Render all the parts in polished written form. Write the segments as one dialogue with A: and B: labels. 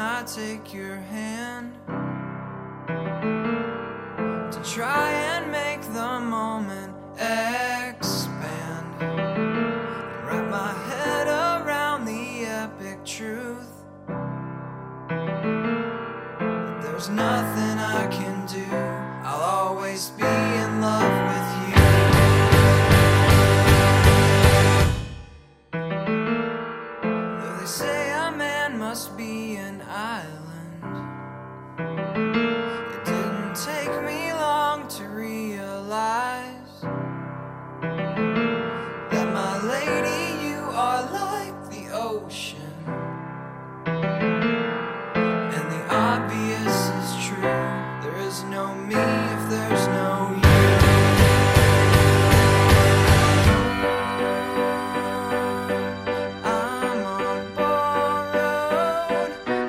A: I take your hand to try and make the moment expand, and wrap my head around the epic truth that there's nothing I can do. I'll always be in love with you. Though they say a man must be an island, it didn't take me long to realize that, my lady, you are like the ocean, and the obvious is true. There is no me if there's no you. I'm on borrowed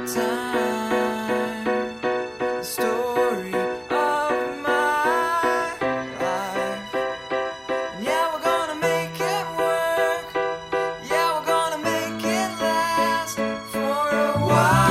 A: time, the story of my life. And yeah, we're gonna make it work. Yeah, we're gonna make it last for a while.